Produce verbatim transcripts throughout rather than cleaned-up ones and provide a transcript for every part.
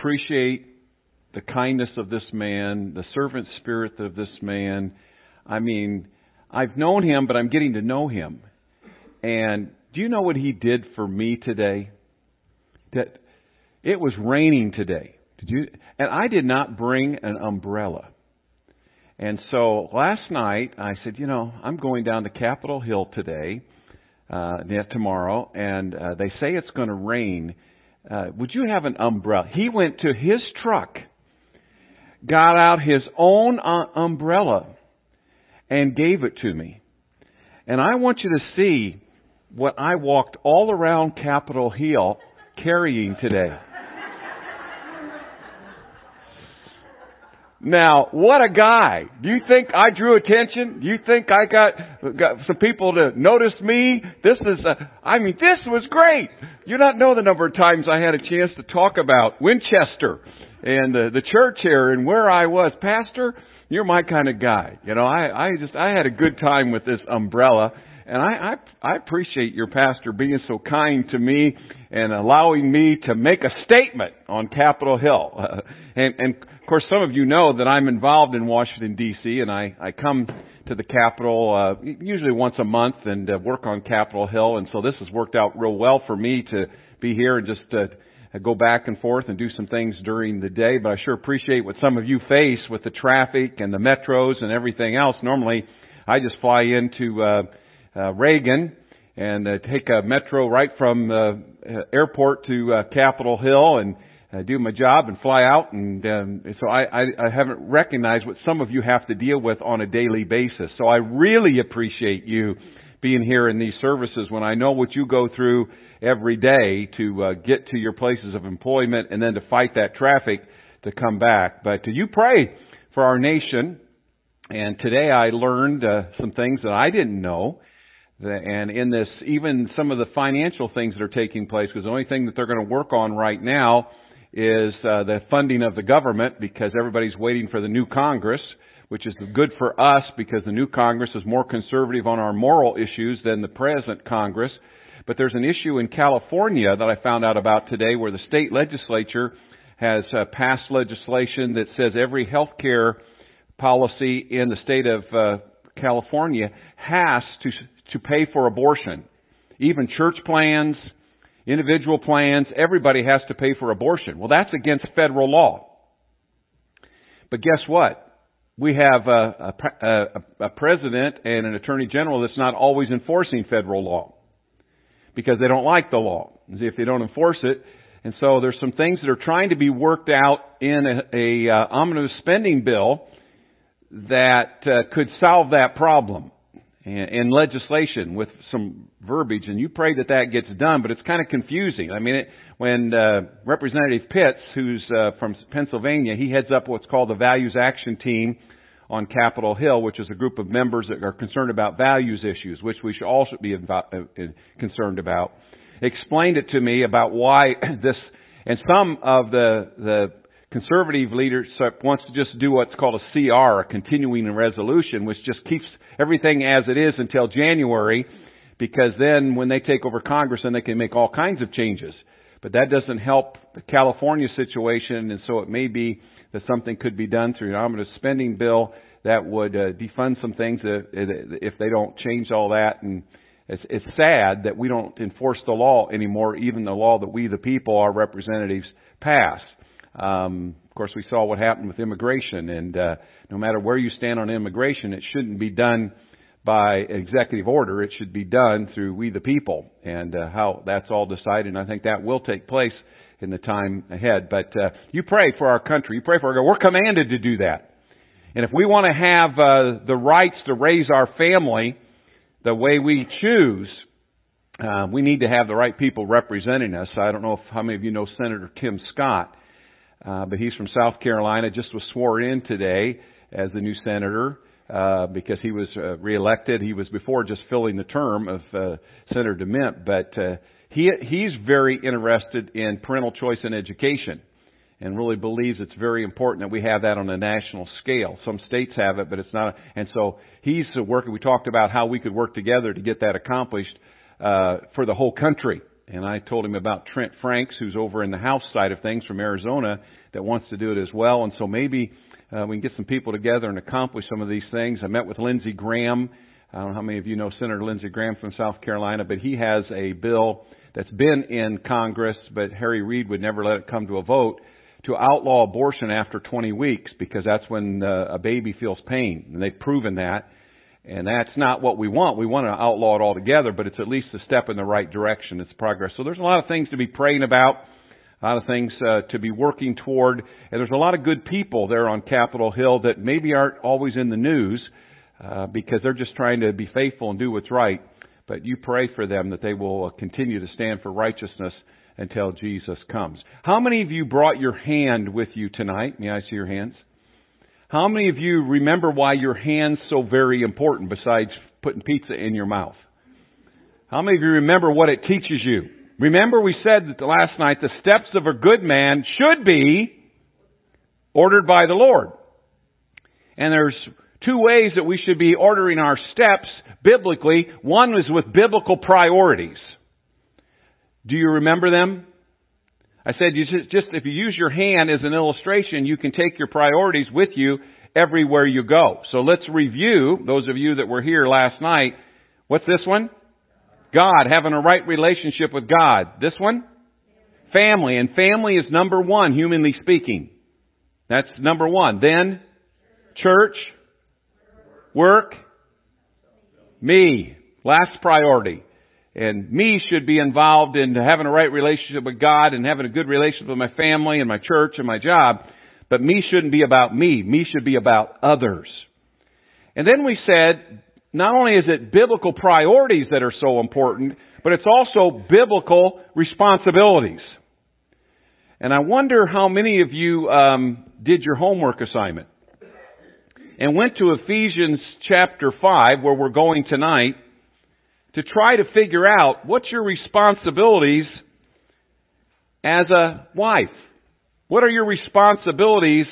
appreciate the kindness of this man, the servant spirit of this man. I mean, I've known him, but I'm getting to know him. And do you know what he did for me today? That it was raining today. Did you? And I did not bring an umbrella. And so last night I said, you know, I'm going down to Capitol Hill today, uh, tomorrow, and uh, they say it's going to rain. Uh, would you have an umbrella? He went to his truck, got out his own uh, umbrella, and gave it to me. And I want you to see what I walked all around Capitol Hill carrying today. Now, what a guy. Do you think I drew attention? Do you think I got, got some people to notice me? This is, a, I mean, this was great. You don't know the number of times I had a chance to talk about Winchester and the, the church here and where I was. Pastor, you're my kind of guy. You know, I, I just, I had a good time with this umbrella. And I, I, I appreciate your pastor being so kind to me and allowing me to make a statement on Capitol Hill. Uh, and, and of course, some of you know that I'm involved in Washington, D C, and I, I come to the Capitol uh, usually once a month and uh, work on Capitol Hill. And so this has worked out real well for me to be here and just uh, go back and forth and do some things during the day. But I sure appreciate what some of you face with the traffic and the metros and everything else. Normally, I just fly into uh, uh, Reagan and uh, take a metro right from the uh, airport to uh, Capitol Hill and uh, do my job and fly out. And um, so I, I, I haven't recognized what some of you have to deal with on a daily basis. So I really appreciate you being here in these services when I know what you go through every day to uh, get to your places of employment and then to fight that traffic to come back. But uh, you pray for our nation. And today I learned uh, some things that I didn't know. And in this, even some of the financial things that are taking place, because the only thing that they're going to work on right now is uh, the funding of the government, because everybody's waiting for the new Congress, which is good for us because the new Congress is more conservative on our moral issues than the present Congress. But there's an issue in California that I found out about today where the state legislature has uh, passed legislation that says every health care policy in the state of uh, California has to to pay for abortion. Even church plans, individual plans, everybody has to pay for abortion. Well, that's against federal law. But guess what? We have a, a, a, a president and an attorney general that's not always enforcing federal law because they don't like the law, as if they don't enforce it. And so there's some things that are trying to be worked out in a, a uh, omnibus spending bill that uh, could solve that problem in legislation with some verbiage, and you pray that that gets done, but it's kind of confusing. I mean, it, when uh, Representative Pitts, who's uh, from Pennsylvania, he heads up what's called the Values Action Team on Capitol Hill, which is a group of members that are concerned about values issues, which we should also be invo- uh, concerned about. Explained it to me about why this, and some of the the conservative leadership wants to just do what's called a C R, a continuing resolution, which just keeps everything as it is until January, because then when they take over Congress, then they can make all kinds of changes. But that doesn't help the California situation, and so it may be that something could be done through an omnibus spending bill that would uh, defund some things if they don't change all that. And it's, it's sad that we don't enforce the law anymore, even the law that we, the people, our representatives, pass. Um, of course, we saw what happened with immigration, and uh, no matter where you stand on immigration, it shouldn't be done by executive order. It should be done through we the people, and uh, how that's all decided. And I think that will take place in the time ahead. But uh, you pray for our country. You pray for our. We're commanded to do that. And if we want to have uh, the rights to raise our family the way we choose, uh, we need to have the right people representing us. I don't know if, how many of you know Senator Tim Scott. Uh, but he's from South Carolina, just was sworn in today as the new senator, uh, because he was uh, reelected. He was before just filling the term of, uh, Senator DeMint, but, uh, he, he's very interested in parental choice in education and really believes it's very important that we have that on a national scale. Some states have it, but it's not. And so he's working. We talked about how we could work together to get that accomplished, uh, for the whole country. And I told him about Trent Franks, who's over in the house side of things from Arizona, that wants to do it as well. And so maybe uh, we can get some people together and accomplish some of these things. I met with Lindsey Graham. I don't know how many of you know Senator Lindsey Graham from South Carolina, but he has a bill that's been in Congress, but Harry Reid would never let it come to a vote, to outlaw abortion after twenty weeks, because that's when uh, a baby feels pain. And they've proven that. And that's not what we want. We want to outlaw it altogether, but it's at least a step in the right direction. It's progress. So there's a lot of things to be praying about, a lot of things uh, to be working toward. And there's a lot of good people there on Capitol Hill that maybe aren't always in the news uh, because they're just trying to be faithful and do what's right. But you pray for them that they will continue to stand for righteousness until Jesus comes. How many of you brought your hand with you tonight? May I see your hands? How many of you remember why your hand's so very important besides putting pizza in your mouth? How many of you remember what it teaches you? Remember we said that last night the steps of a good man should be ordered by the Lord. And there's two ways that we should be ordering our steps biblically. One is with biblical priorities. Do you remember them? I said, you just, just if you use your hand as an illustration, you can take your priorities with you everywhere you go. So let's review, those of you that were here last night. What's this one? God, having a right relationship with God. This one? Family. And family is number one, humanly speaking. That's number one. Then, church, work, me. Last priority. And me should be involved in having a right relationship with God and having a good relationship with my family and my church and my job. But me shouldn't be about me. Me should be about others. And then we said, not only is it biblical priorities that are so important, but it's also biblical responsibilities. And I wonder how many of you um, did your homework assignment and went to Ephesians chapter five, where we're going tonight, to try to figure out what's your responsibilities as a wife. What are your responsibilities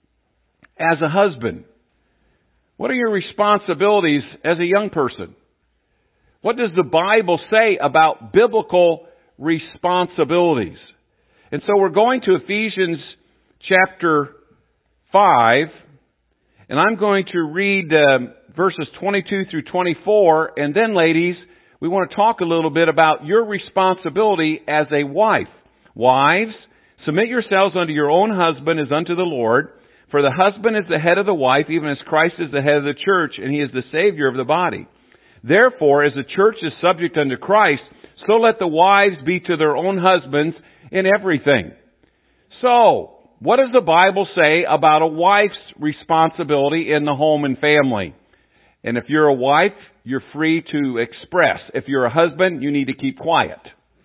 as a husband? What are your responsibilities as a young person? What does the Bible say about biblical responsibilities? And so we're going to Ephesians chapter five, and I'm going to read uh, verses twenty-two through twenty-four, and then, ladies, we want to talk a little bit about your responsibility as a wife. Wives, submit yourselves unto your own husband as unto the Lord, for the husband is the head of the wife, even as Christ is the head of the church, and he is the Savior of the body. Therefore, as the church is subject unto Christ, so let the wives be to their own husbands in everything. So, what does the Bible say about a wife's responsibility in the home and family? And if you're a wife, you're free to express. If you're a husband, you need to keep quiet.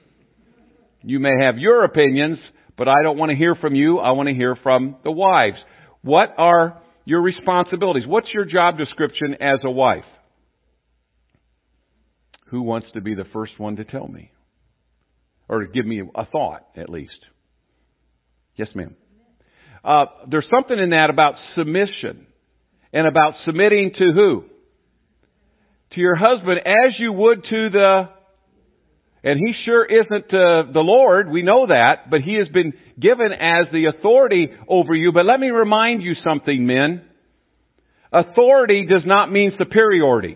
You may have your opinions, but I don't want to hear from you. I want to hear from the wives. What are your responsibilities? What's your job description as a wife? Who wants to be the first one to tell me? Or to give me a thought, at least. Yes, ma'am. Uh, there's something in that about submission. And about submitting to who? To your husband as you would to the... And he sure isn't uh, the Lord, we know that, but he has been given as the authority over you. But let me remind you something, men. Authority does not mean superiority.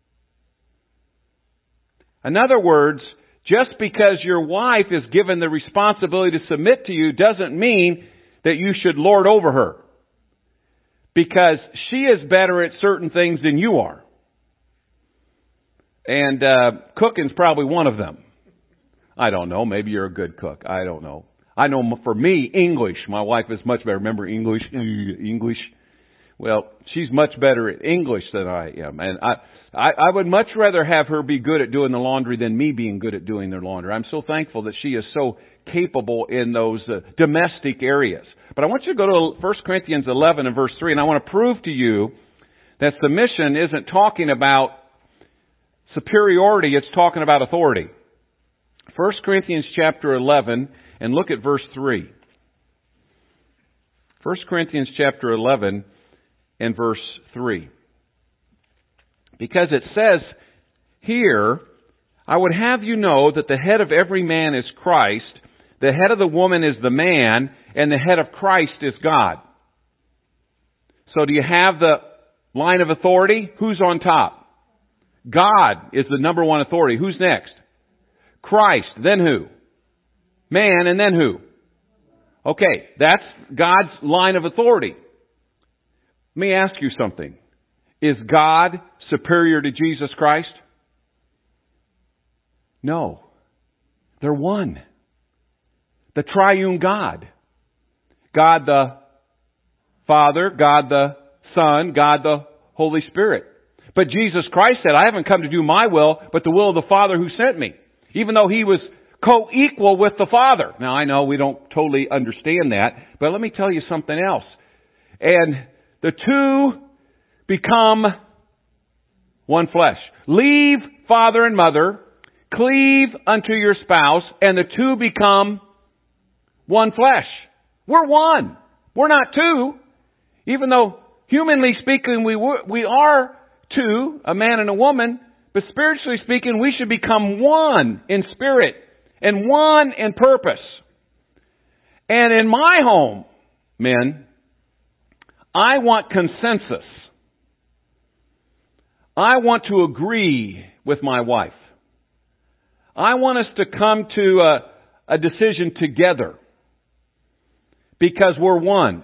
In other words, just because your wife is given the responsibility to submit to you doesn't mean that you should lord over her. Because she is better at certain things than you are. And uh, cooking's probably one of them. I don't know. Maybe you're a good cook. I don't know. I know for me, English. My wife is much better. Remember English? English. Well, she's much better at English than I am. And I, I, I would much rather have her be good at doing the laundry than me being good at doing their laundry. I'm so thankful that she is so capable in those uh, domestic areas. But I want you to go to First Corinthians eleven and verse three, and I want to prove to you that submission isn't talking about superiority, it's talking about authority. First Corinthians chapter eleven, and look at verse three. First Corinthians chapter eleven and verse three. Because it says here, I would have you know that the head of every man is Christ, the head of the woman is the man, and the head of Christ is God. So do you have the line of authority? Who's on top? God is the number one authority. Who's next? Christ. Then who? Man, and then who? Okay, that's God's line of authority. Let me ask you something. Is God superior to Jesus Christ? No. They're one. The triune God. God the Father, God the Son, God the Holy Spirit. But Jesus Christ said, I haven't come to do my will, but the will of the Father who sent me. Even though He was co-equal with the Father. Now I know we don't totally understand that, but let me tell you something else. And the two become one flesh. Leave father and mother, cleave unto your spouse, and the two become one flesh. We're one. We're not two. Even though humanly speaking we were, we are two, a man and a woman, but spiritually speaking we should become one in spirit and one in purpose. And in my home, men, I want consensus. I want to agree with my wife. I want us to come to a, a decision together because we're one.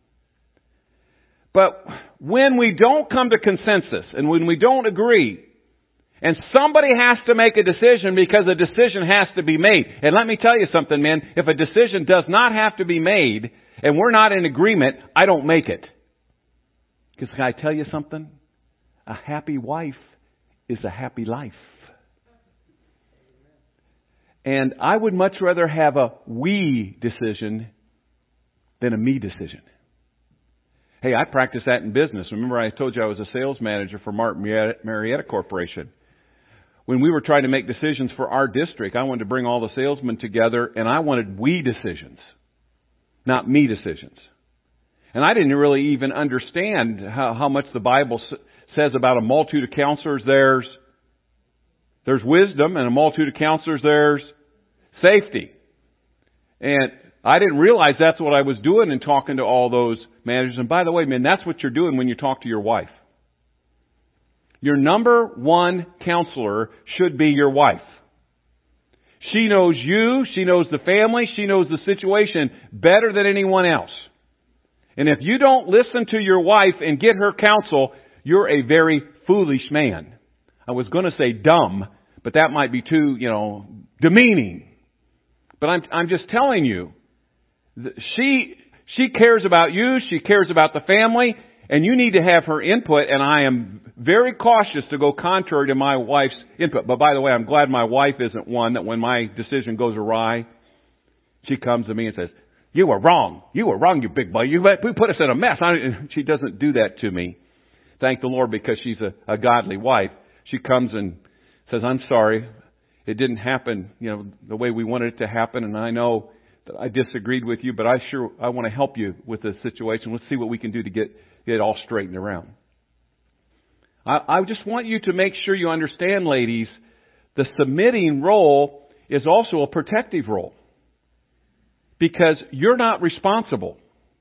But when we don't come to consensus and when we don't agree, and somebody has to make a decision because a decision has to be made. And let me tell you something, man. If a decision does not have to be made and we're not in agreement, I don't make it. Because can I tell you something? A happy wife is a happy life. And I would much rather have a we decision than a me decision. Hey, I practice that in business. Remember I told you I was a sales manager for Martin Marietta Corporation. When we were trying to make decisions for our district, I wanted to bring all the salesmen together and I wanted we decisions, not me decisions. And I didn't really even understand how, how much the Bible s- says about a multitude of counselors. There's, there's wisdom, and a multitude of counselors there's safety. And I didn't realize that's what I was doing in talking to all those managers. And by the way, man, that's what you're doing when you talk to your wife. Your number one counselor should be your wife. She knows you, she knows the family, she knows the situation better than anyone else. And if you don't listen to your wife and get her counsel, you're a very foolish man. I was going to say dumb, but that might be too, you know, demeaning. But I'm, I'm just telling you, she, she cares about you, she cares about the family, and you need to have her input, and I am very cautious to go contrary to my wife's input. But by the way, I'm glad my wife isn't one that when my decision goes awry, she comes to me and says, you were wrong. You were wrong, you big boy. You put us in a mess. I, she doesn't do that to me. Thank the Lord, because she's a, a godly wife. She comes and says, I'm sorry. It didn't happen, you know, the way we wanted it to happen. And I know that I disagreed with you, but I sure, I want to help you with this situation. Let's see what we can do to get, get it all straightened around. I, I just want you to make sure you understand, ladies, the submitting role is also a protective role. Because you're not responsible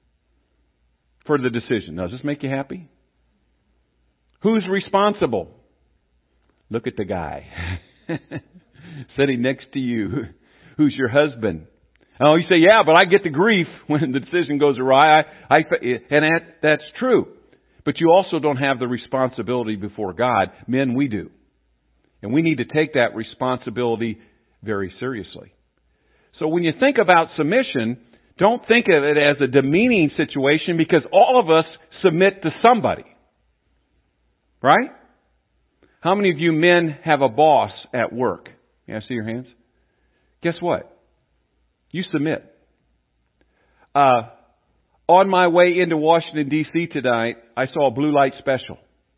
for the decision. Now, does this make you happy? Who's responsible? Look at the guy sitting next to you. Who's your husband? Oh, you say, yeah, but I get the grief when the decision goes awry. I, I, and that, that's true. But you also don't have the responsibility before God. Men, we do. And we need to take that responsibility very seriously. So when you think about submission, don't think of it as a demeaning situation, because all of us submit to somebody. Right? How many of you men have a boss at work? May I see your hands? Guess what? You submit. Uh, on my way into Washington, D C tonight, I saw a blue light special.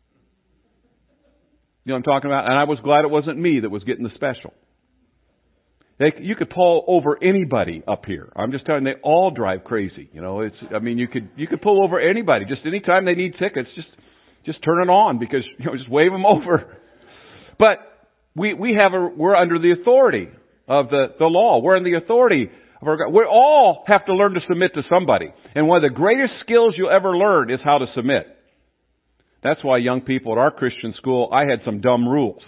You know what I'm talking about? And I was glad it wasn't me that was getting the special. They, you could pull over anybody up here. I'm just telling you, they all drive crazy. You know, it's, I mean, you could, you could pull over anybody. Just anytime they need tickets, just, just turn it on, because, you know, just wave them over. But we, we have a, we're under the authority of the, the law. We're in the authority of our God. We all have to learn to submit to somebody. And one of the greatest skills you'll ever learn is how to submit. That's why young people at our Christian school, I had some dumb rules.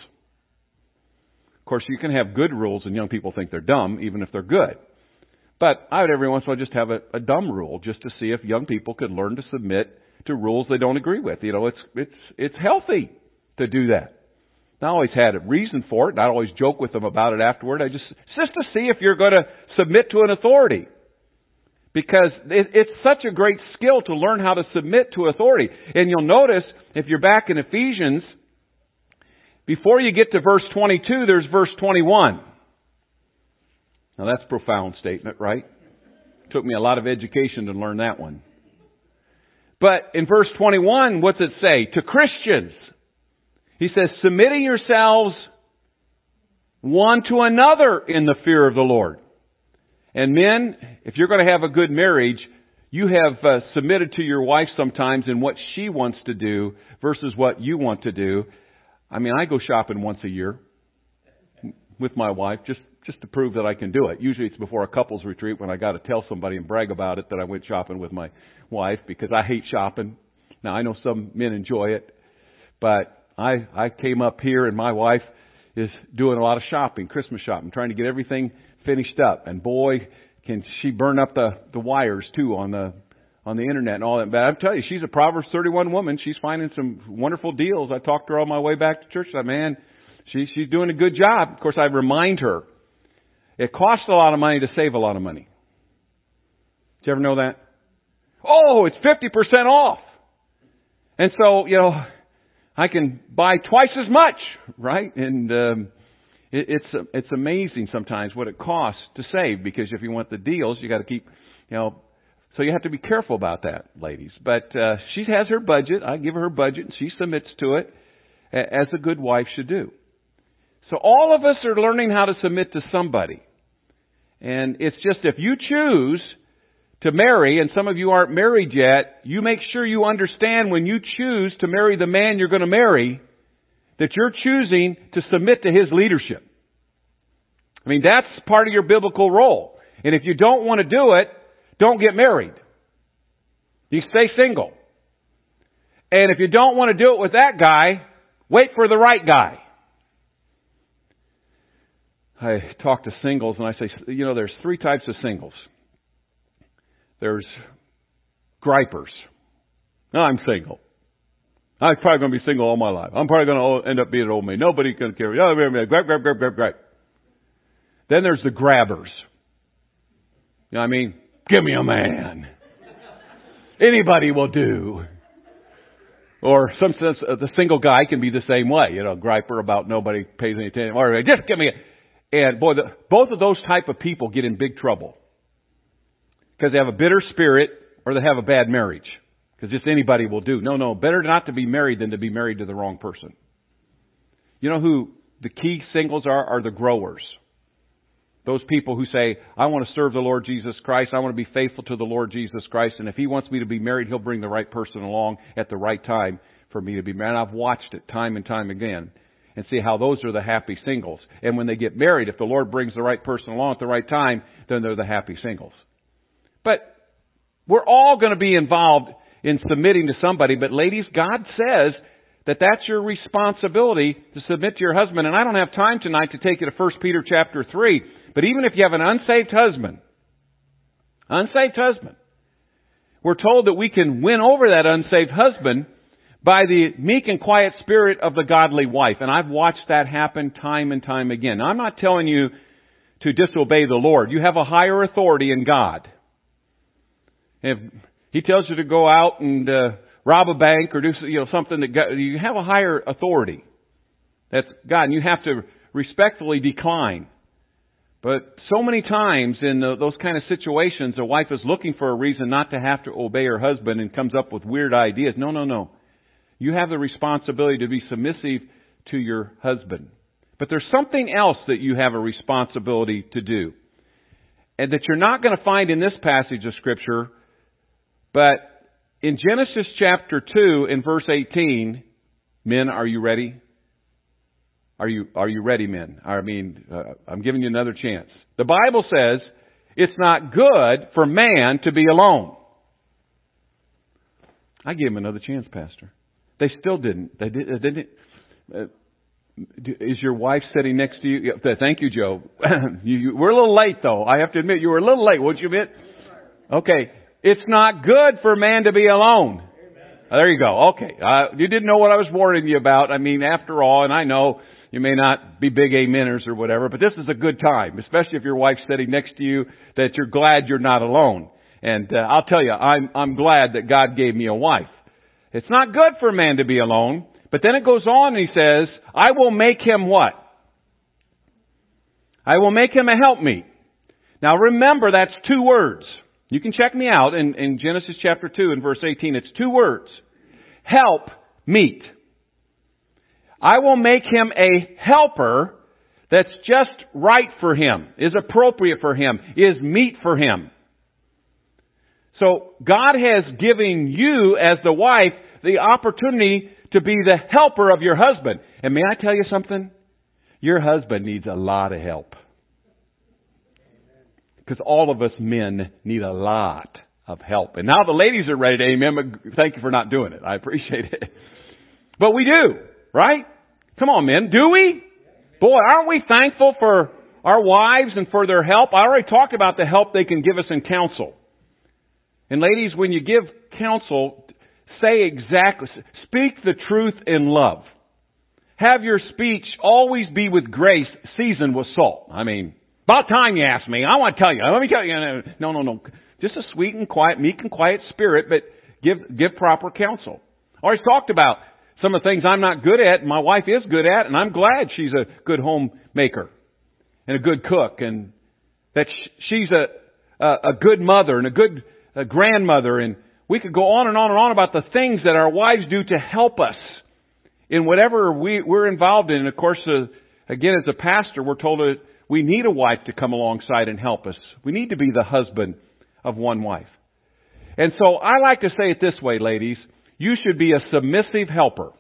Of course, you can have good rules and young people think they're dumb, even if they're good. But I would every once in a while just have a, a dumb rule just to see if young people could learn to submit to rules they don't agree with. You know, it's, it's, it's healthy to do that. I always had a reason for it, and I always joke with them about it afterward. I just, just to see if you're going to submit to an authority. Because it, it's such a great skill to learn how to submit to authority. And you'll notice, if you're back in Ephesians, before you get to verse twenty-two, there's verse twenty-one. Now that's a profound statement, right? Took me a lot of education to learn that one. But in verse twenty-one, what's it say? To Christians, he says, submitting yourselves one to another in the fear of the Lord. And men, if you're going to have a good marriage, you have uh, submitted to your wife sometimes in what she wants to do versus what you want to do. I mean, I go shopping once a year with my wife just, just to prove that I can do it. Usually it's before a couples retreat when I got to tell somebody and brag about it that I went shopping with my wife because I hate shopping. Now, I know some men enjoy it, but I, I came up here and my wife is doing a lot of shopping, Christmas shopping, trying to get everything finished up. And boy, can she burn up the, the wires too on the, on the internet and all that. But I tell you, she's a Proverbs thirty-one woman. She's finding some wonderful deals. I talked to her on my way back to church. I said, man, she, she's doing a good job. Of course, I remind her, it costs a lot of money to save a lot of money. Did you ever know that? Oh, it's fifty percent off. And so, you know, I can buy twice as much, right? And, um, it, it's, it's amazing sometimes what it costs to save, because if you want the deals, you got to keep, you know, so you have to be careful about that, ladies. But, uh, she has her budget. I give her her budget and she submits to it as a good wife should do. So all of us are learning how to submit to somebody. And it's just, if you choose to marry, and some of you aren't married yet, you make sure you understand when you choose to marry the man you're going to marry, that you're choosing to submit to his leadership. I mean, that's part of your biblical role. And if you don't want to do it, don't get married. You stay single. And if you don't want to do it with that guy, wait for the right guy. I talk to singles and I say, you know, there's three types of singles. There's gripers. No, I'm single. I'm probably going to be single all my life. I'm probably going to end up being an old man. Nobody's going to care. Oh, gripe, gripe, gripe, gripe, gripe. Then there's the grabbers. You know what I mean? Give me a man. Anybody will do. Or some sense, uh, the single guy can be the same way. You know, griper about nobody pays any attention. Or just give me a... And boy, the, both of those type of people get in big trouble. Because they have a bitter spirit or they have a bad marriage. Because just anybody will do. No, no, better not to be married than to be married to the wrong person. You know who the key singles are? Are the growers. Those people who say, I want to serve the Lord Jesus Christ. I want to be faithful to the Lord Jesus Christ. And if He wants me to be married, He'll bring the right person along at the right time for me to be married. And I've watched it time and time again. And see how those are the happy singles. And when they get married, if the Lord brings the right person along at the right time, then they're the happy singles. But we're all going to be involved in submitting to somebody. But ladies, God says that that's your responsibility to submit to your husband. And I don't have time tonight to take you to First Peter chapter three. But even if you have an unsaved husband, unsaved husband, we're told that we can win over that unsaved husband by the meek and quiet spirit of the godly wife. And I've watched that happen time and time again. Now, I'm not telling you to disobey the Lord. You have a higher authority in God. If He tells you to go out and uh, rob a bank or do you know something that God, you have a higher authority. That's God, and you have to respectfully decline. But so many times in the, those kind of situations, a wife is looking for a reason not to have to obey her husband and comes up with weird ideas. No, no, no. You have the responsibility to be submissive to your husband. But there's something else that you have a responsibility to do. And that you're not going to find in this passage of Scripture. But in Genesis chapter two in verse eighteen, men, are you ready? Are you, are you ready, men? I mean, uh, I'm giving you another chance. The Bible says it's not good for man to be alone. I gave him another chance, Pastor. They still didn't. They, did, they didn't. Uh, is your wife sitting next to you? Thank you, Joe. you, you, we're a little late, though. I have to admit, you were a little late. Won't you admit? Okay. It's not good for man to be alone. There you go. Okay. Uh, you didn't know what I was warning you about. I mean, after all, and I know you may not be big ameners or whatever, but this is a good time, especially if your wife's sitting next to you, that you're glad you're not alone. And uh, I'll tell you, I'm I'm glad that God gave me a wife. It's not good for a man to be alone. But then it goes on and he says, I will make him what? I will make him a helpmeet. Now remember, that's two words. You can check me out in, in Genesis chapter two and verse eighteen. It's two words. Help meet. I will make him a helper that's just right for him, is appropriate for him, is meet for him. So God has given you as the wife the opportunity to be the helper of your husband. And may I tell you something? Your husband needs a lot of help. Because all of us men need a lot of help. And now the ladies are ready to amen. Thank you for not doing it. I appreciate it. But we do, right? Come on, men. Do we? Boy, aren't we thankful for our wives and for their help? I already talked about the help they can give us in counsel. And ladies, when you give counsel, say exactly, speak the truth in love. Have your speech always be with grace, seasoned with salt. I mean, about time you asked me. I want to tell you. Let me tell you. No, no, no. Just a sweet and quiet, meek and quiet spirit, but give give proper counsel. I already talked about some of the things I'm not good at, and my wife is good at, and I'm glad she's a good homemaker and a good cook, and that she's a a, a good mother and a good a grandmother, and we could go on and on and on about the things that our wives do to help us in whatever we, we're involved in. And of course, uh, again, as a pastor, we're told that we need a wife to come alongside and help us. We need to be the husband of one wife. And so I like to say it this way, ladies. You should be a submissive helper.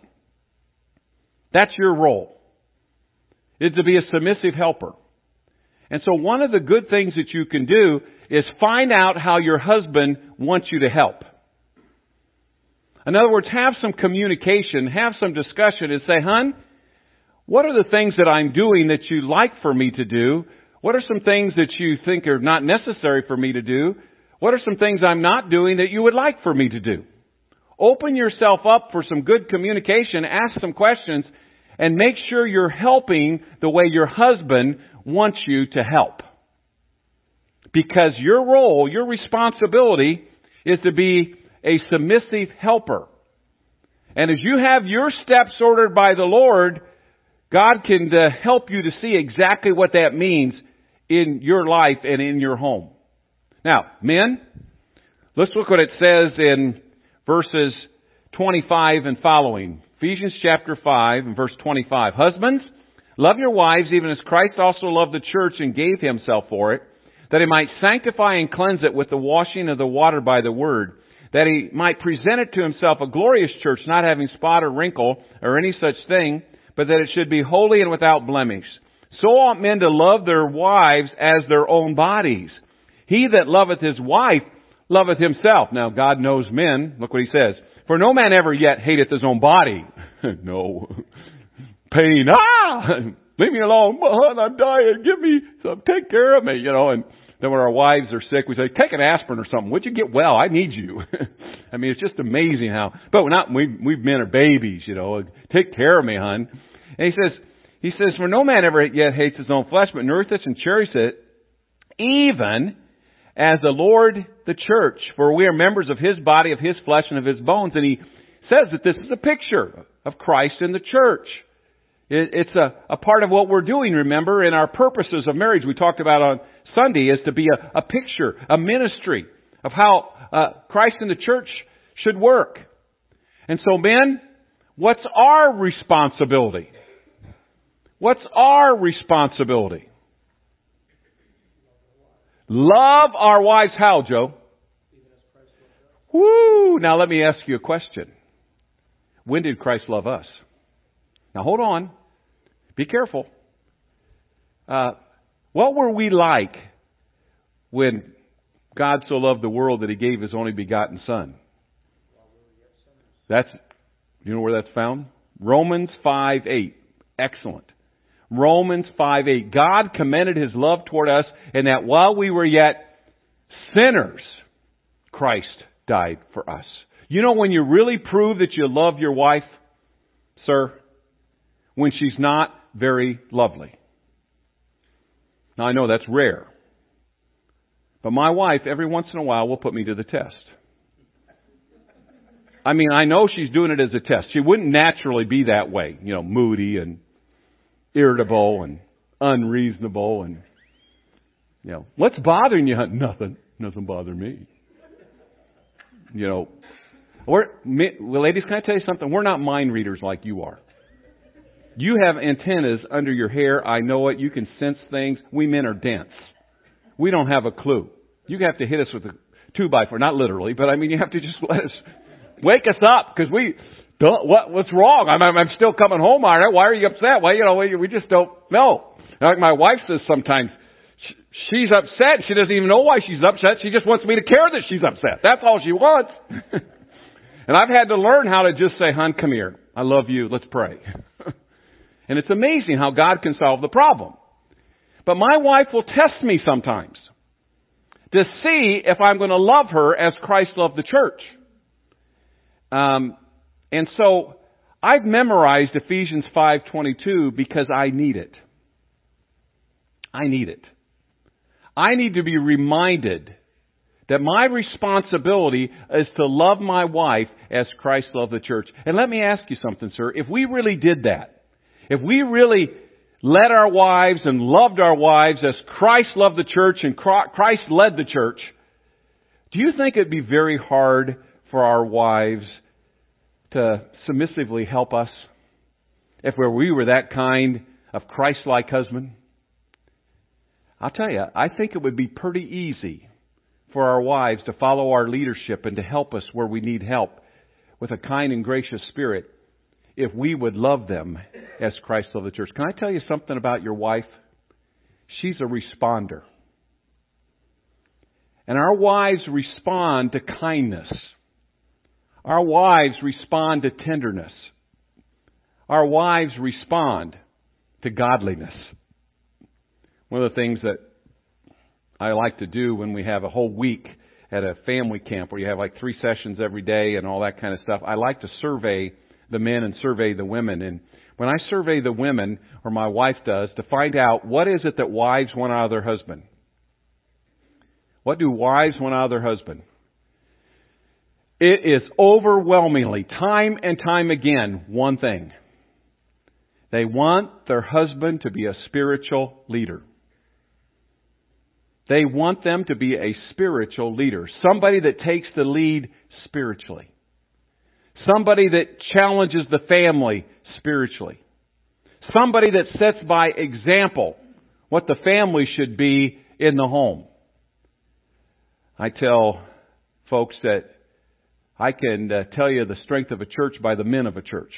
That's your role, is to be a submissive helper. And so one of the good things that you can do is find out how your husband wants you to help. In other words, have some communication, have some discussion and say, hon, what are the things that I'm doing that you like for me to do? What are some things that you think are not necessary for me to do? What are some things I'm not doing that you would like for me to do? Open yourself up for some good communication, ask some questions, and make sure you're helping the way your husband wants you to help. Because your role, your responsibility is to be a submissive helper. And as you have your steps ordered by the Lord, God can uh, help you to see exactly what that means in your life and in your home. Now, men, let's look what it says in verses twenty-five and following. Ephesians chapter five and verse twenty-five. Husbands, love your wives even as Christ also loved the church and gave himself for it, that he might sanctify and cleanse it with the washing of the water by the word, that he might present it to himself a glorious church, not having spot or wrinkle or any such thing, but that it should be holy and without blemish. So ought men to love their wives as their own bodies. He that loveth his wife loveth himself. Now God knows men. Look what he says. For no man ever yet hateth his own body. No. Pain. Ah! Leave me alone. Hon, I'm dying. Give me some. Take care of me. You know, and then when our wives are sick, we say, take an aspirin or something. Would you get well? I need you. I mean, it's just amazing how, but we're not, we, we men are babies, you know. Take care of me, hon. And he says, he says, for no man ever yet hates his own flesh, but nourisheth and cherisheth it, even as the Lord the church. For we are members of his body, of his flesh, and of his bones. And he says that this is a picture of Christ in the church. It, it's a, a part of what we're doing, remember, in our purposes of marriage. We talked about on Sunday is to be a, a picture, a ministry of how uh, Christ in the church should work. And so, men, what's our responsibility? What's our responsibility? Love our wives how, Joe? Woo! Now let me ask you a question. When did Christ love us? Now hold on. Be careful. Uh, what were we like when God so loved the world that He gave His only begotten Son? That's, you know where that's found? Romans five eight. Excellent. Romans five eight. God commended His love toward us in that while we were yet sinners, Christ died for us. You know when you really prove that you love your wife, sir? When she's not very lovely. Now I know that's rare. But my wife, every once in a while, will put me to the test. I mean, I know she's doing it as a test. She wouldn't naturally be that way, you know, moody and irritable and unreasonable and, you know, what's bothering you? Nothing. Nothing bothering me. You know, we're, well, ladies, can I tell you something? We're not mind readers like you are. You have antennas under your hair. I know it. You can sense things. We men are dense. We don't have a clue. You have to hit us with a two by four, not literally, but I mean, you have to just let us wake us up because we don't. What what's wrong? I'm I'm still coming home, all right. Why are you upset? Well, you know, we, we just don't know. Like my wife says sometimes, she's upset. She doesn't even know why she's upset. She just wants me to care that she's upset. That's all she wants. And I've had to learn how to just say, "Hon, come here. I love you. Let's pray." And it's amazing how God can solve the problem. But my wife will test me sometimes to see if I'm going to love her as Christ loved the church. Um, and so I've memorized Ephesians five twenty-two because I need it. I need it. I need to be reminded that my responsibility is to love my wife as Christ loved the church. And let me ask you something, sir. If we really did that, if we really led our wives and loved our wives as Christ loved the church and Christ led the church, do you think it'd be very hard for our wives to submissively help us if we were that kind of Christ-like husband? I'll tell you, I think it would be pretty easy for our wives to follow our leadership and to help us where we need help with a kind and gracious spirit if we would love them as Christ loved the church. Can I tell you something about your wife? She's a responder. And our wives respond to kindness. Our wives respond to tenderness. Our wives respond to godliness. One of the things that I like to do when we have a whole week at a family camp where you have like three sessions every day and all that kind of stuff, I like to survey the men and survey the women. And when I survey the women, or my wife does, to find out what is it that wives want out of their husband. What do wives want out of their husband? It is overwhelmingly, time and time again, one thing. They want their husband to be a spiritual leader. They want them to be a spiritual leader. Somebody that takes the lead spiritually. Somebody that challenges the family spiritually. Somebody that sets by example what the family should be in the home. I tell folks that I can uh, tell you the strength of a church by the men of a church.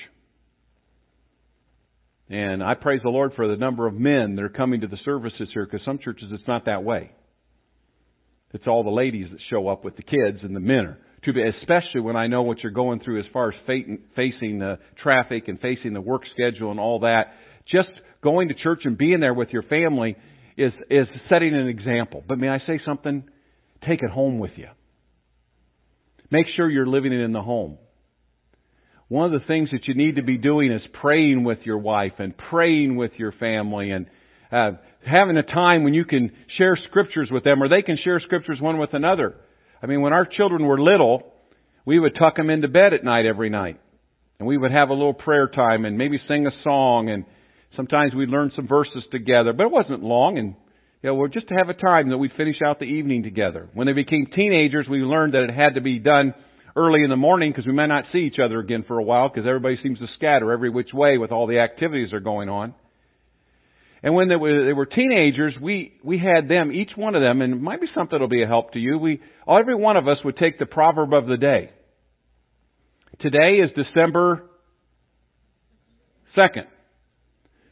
And I praise the Lord for the number of men that are coming to the services here, because some churches it's not that way. It's all the ladies that show up with the kids, and the men are too big, especially when I know what you're going through as far as facing the traffic and facing the work schedule and all that. Just going to church and being there with your family is, is setting an example. But may I say something? Take it home with you. Make sure you're living it in the home. One of the things that you need to be doing is praying with your wife and praying with your family and uh, having a time when you can share scriptures with them, or they can share scriptures one with another. I mean, when our children were little, we would tuck them into bed at night every night. And we would have a little prayer time and maybe sing a song, and sometimes we'd learn some verses together. But it wasn't long, and you know, we're just to have a time that we'd finish out the evening together. When they became teenagers, we learned that it had to be done early in the morning because we might not see each other again for a while because everybody seems to scatter every which way with all the activities that are going on. And when they were, they were teenagers, we, we had them, each one of them, and it might be something that will be a help to you. We, every one of us would take the proverb of the day. Today is December second.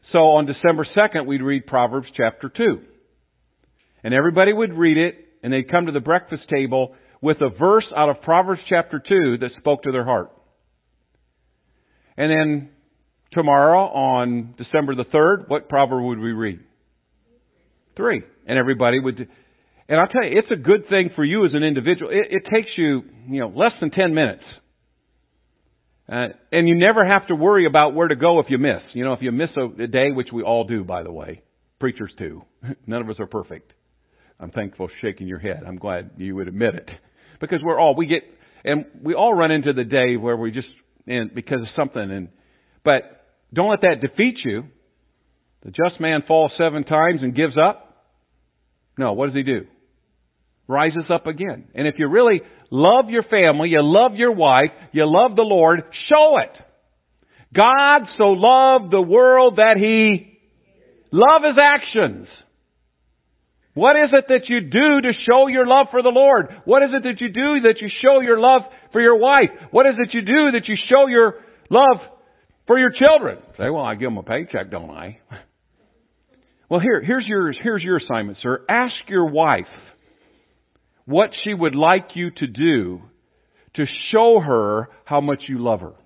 So on December second, we'd read Proverbs chapter two. And everybody would read it, and they'd come to the breakfast table with a verse out of Proverbs chapter two that spoke to their heart. And then tomorrow, on December the third, what proverb would we read? Three. And everybody would... And I'll tell you, it's a good thing for you as an individual. It, it takes you, you know, less than ten minutes. Uh, and you never have to worry about where to go if you miss. You know, if you miss a, a day, which we all do, by the way. Preachers too. None of us are perfect. I'm thankful shaking your head. I'm glad you would admit it. Because we're all, we get, and we all run into the day where we just, and because of something. And But don't let that defeat you. The just man falls seven times and gives up. No, what does he do? Rises up again. And if you really love your family, you love your wife, you love the Lord, show it. God so loved the world that He love His actions. What is it that you do to show your love for the Lord? What is it that you do that you show your love for your wife? What is it you do that you show your love for your children? Say, well, I give them a paycheck, don't I? Well, here, here's your, here's your assignment, sir. Ask your wife what she would like you to do to show her how much you love her.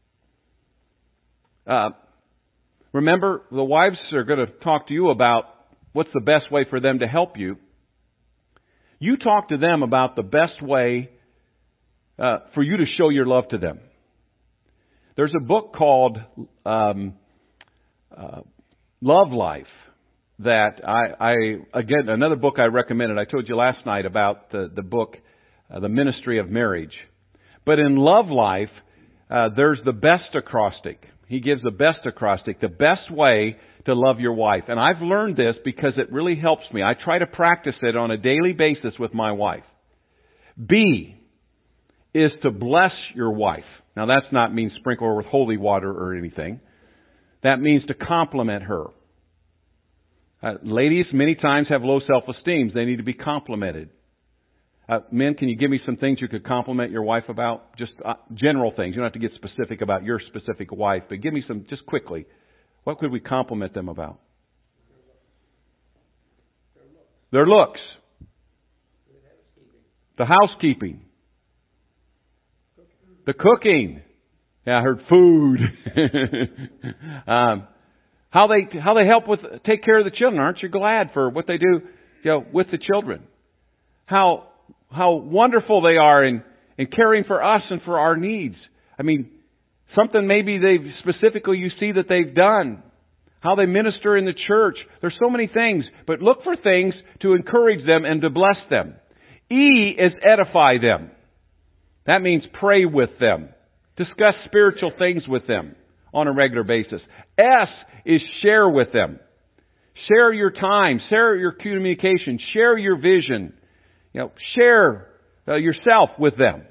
Uh, remember, the wives are going to talk to you about what's the best way for them to help you. You talk to them about the best way uh, for you to show your love to them. There's a book called um, uh, Love Life that I, I, again, another book I recommended. I told you last night about the, the book, uh, The Ministry of Marriage. But in Love Life, uh, there's the best acrostic. He gives the best acrostic, the best way to love your wife. And I've learned this because it really helps me. I try to practice it on a daily basis with my wife. B is to bless your wife. Now that's not mean sprinkle her with holy water or anything. That means to compliment her. Uh, ladies many times have low self-esteem. They need to be complimented. Uh, men, can you give me some things you could compliment your wife about? Just uh, general things. You don't have to get specific about your specific wife, but give me some just quickly. What could we compliment them about? Their looks. The housekeeping. The cooking. Yeah, I heard food. um, how they how they help with take care of the children. Aren't you glad for what they do, you know, with the children? How how wonderful they are in, in caring for us and for our needs. I mean, something maybe they've specifically you see that they've done. How they minister in the church. There's so many things, but look for things to encourage them and to bless them. E is edify them. That means pray with them. Discuss spiritual things with them on a regular basis. S is share with them. Share your time. Share your communication. Share your vision. You know, share uh, yourself with them.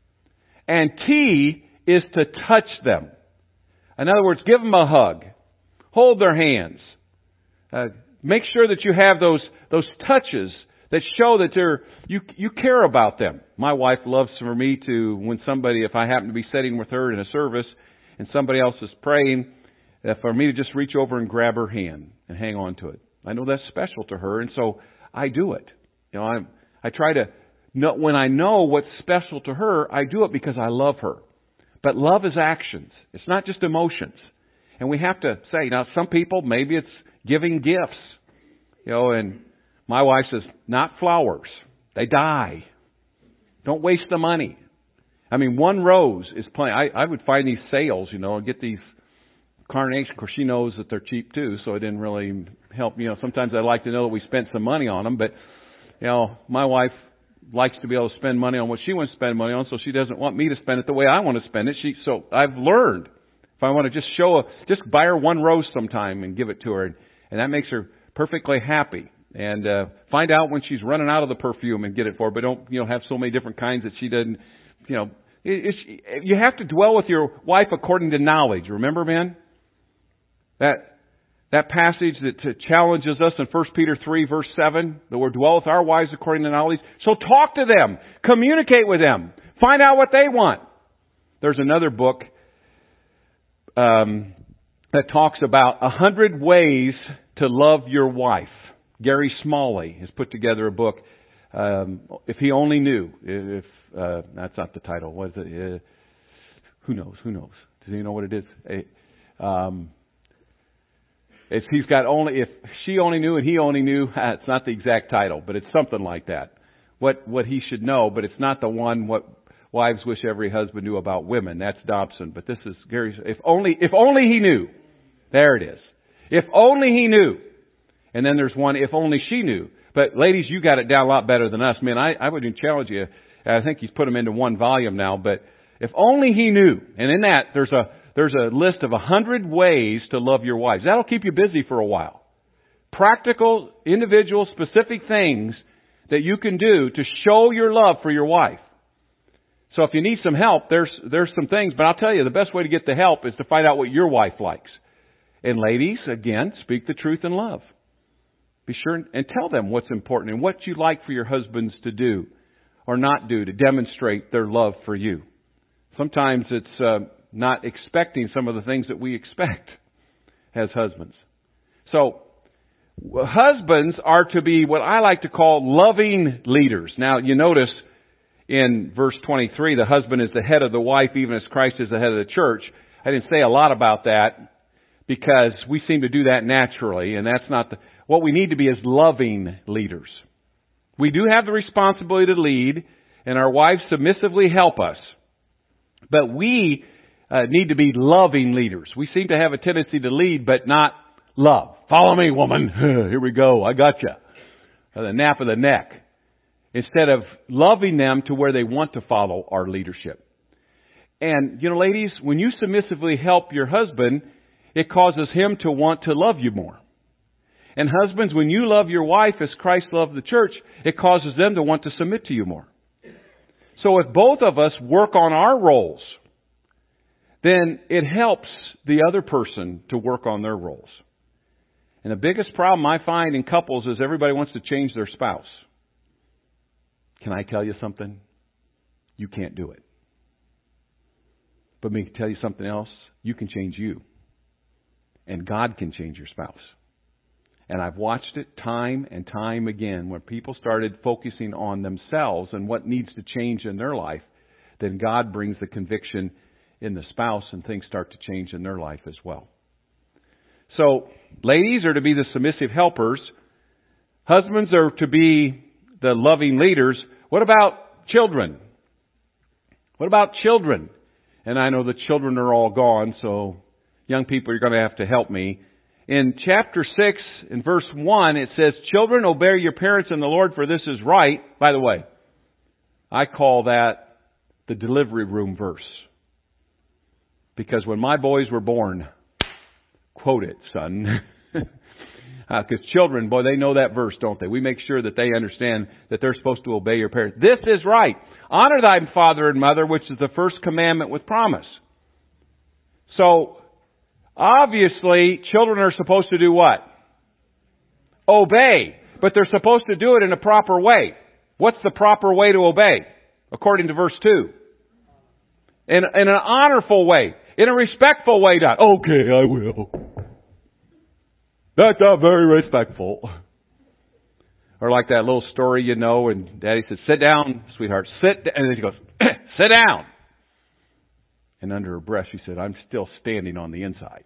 And T is to touch them. In other words, give them a hug. Hold their hands. Uh, make sure that you have those those touches that show that they're you you care about them. My wife loves for me to, when somebody, if I happen to be sitting with her in a service and somebody else is praying, uh, for me to just reach over and grab her hand and hang on to it. I know that's special to her, and so I do it. You know, I I try to know when I know what's special to her, I do it because I love her. But love is actions. It's not just emotions. And we have to say, now some people, maybe it's giving gifts. You know, and my wife says, not flowers. They die. Don't waste the money. I mean, one rose is plenty. I, I would find these sales, you know, and get these carnations. Of course, she knows that they're cheap too, so it didn't really help. You know, sometimes I like to know that we spent some money on them, but, you know, my wife likes to be able to spend money on what she wants to spend money on, so she doesn't want me to spend it the way I want to spend it. She, so I've learned. If I want to just show a, just buy her one rose sometime and give it to her, and, and that makes her perfectly happy. And uh, find out when she's running out of the perfume and get it for her, but don't you know have so many different kinds that she doesn't. You know, it, it's, you have to dwell with your wife according to knowledge. Remember, men, that that passage that challenges us in First Peter three verse seven, that we're dwell with our wives according to knowledge. So talk to them, communicate with them, find out what they want. There's another book. Um, that talks about a hundred ways to love your wife. Gary Smalley has put together a book. Um, if he only knew, if uh, that's not the title, what is it? Uh, who knows? Who knows? Does he know what it is? Um, it's he's got only if she only knew and he only knew. It's not the exact title, but it's something like that. What what he should know, but it's not the one. What wives wish every husband knew about women. That's Dobson, but this is Gary's. If only if only he knew. There it is. If only he knew. And then there's one. If only she knew. But ladies, you got it down a lot better than us. Man, I, I would challenge you. I think he's put them into one volume now. But if only he knew. And in that, there's a there's a list of a hundred ways to love your wives. That'll keep you busy for a while. Practical, individual, specific things that you can do to show your love for your wife. So if you need some help, there's there's some things. But I'll tell you, the best way to get the help is to find out what your wife likes. And ladies, again, speak the truth in love. Be sure and tell them what's important and what you like for your husbands to do or not do to demonstrate their love for you. Sometimes it's uh, not expecting some of the things that we expect as husbands. So, husbands are to be what I like to call loving leaders. Now, you notice in verse twenty-three, the husband is the head of the wife, even as Christ is the head of the church. I didn't say a lot about that because we seem to do that naturally, and that's not the... What we need to be is loving leaders. We do have the responsibility to lead, and our wives submissively help us. But we uh, need to be loving leaders. We seem to have a tendency to lead, but not love. Follow me, woman. Here we go. I got you. The nape of the neck. Instead of loving them to where they want to follow our leadership. And, you know, ladies, when you submissively help your husband, it causes him to want to love you more. And husbands, when you love your wife as Christ loved the church, it causes them to want to submit to you more. So if both of us work on our roles, then it helps the other person to work on their roles. And the biggest problem I find in couples is everybody wants to change their spouse. Can I tell you something? You can't do it. But me tell you something else. You can change you. And God can change your spouse. And I've watched it time and time again. When people started focusing on themselves and what needs to change in their life, then God brings the conviction in the spouse and things start to change in their life as well. So, ladies are to be the submissive helpers. Husbands are to be the loving leaders. What about children? What about children? And I know the children are all gone, so young people, you're going to have to help me. In chapter six, in verse one, it says, "Children, obey your parents in the Lord, for this is right." By the way, I call that the delivery room verse. Because when my boys were born, quote it, son. Because uh, children, boy, they know that verse, don't they? We make sure that they understand that they're supposed to obey your parents. This is right. Honor thy father and mother, which is the first commandment with promise. So, obviously, children are supposed to do what? Obey. But they're supposed to do it in a proper way. What's the proper way to obey? According to verse two. In, in an honorful way. In a respectful way done. Okay, I will. That's not very respectful. Or like that little story, you know, and Daddy says, "Sit down, sweetheart, sit down." And then she goes, "Sit down." And under her breath, she said, "I'm still standing on the inside."